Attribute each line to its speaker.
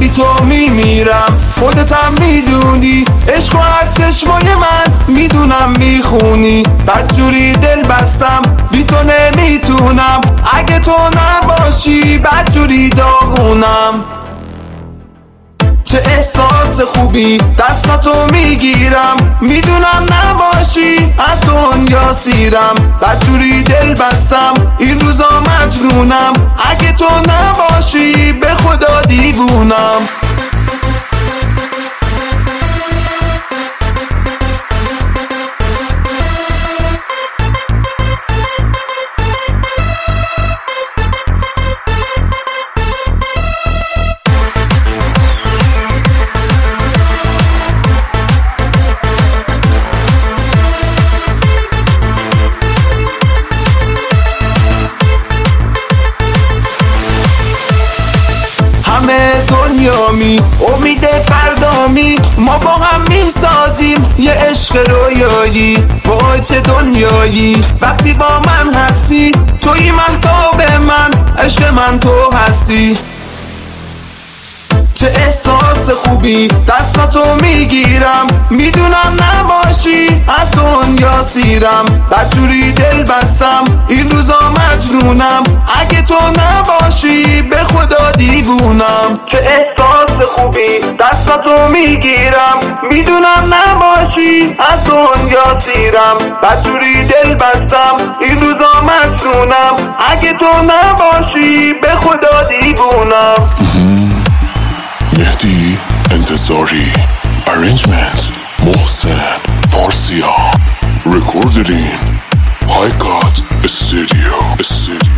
Speaker 1: بی تو میمیرم. خودتم میدونی عشق و از چشمای من میدونم میخونی. بدجوری دل بستم بی تو نمیتونم. اگه تو نباشی بدجوری داغونم. چه احساس خوبی دستاتو میگیرم. میدونم نباشی از دنیا سیرم. بدجوری دل بستم این روزا مجنونم. اگه تو نباشی به خدا دیوونم. همه دنیامی امید فردامی. ما با هم میسازیم یه عشق رویایی. وای چه دنیایی وقتی با من هستی. توی مهتاب من عشق من تو هستی. چه احساس خوبی دستاتو میگیرم. میدونم نباشی از دنیا سیرم. بدجوری دل بستم این روزا مجنونم. اگه تو نباشی به خدا دیوونم. چه احساس خوبی دستاتو میگیرم. میدونم نباشی از دنیا سیرم. بدجوری دل بستم این روزا مجنونم. اگه تو نباشی به خدا دیوونم.
Speaker 2: مهدی انتظاری. Arrangement محسن فارسیا. Recorded in High God Studio.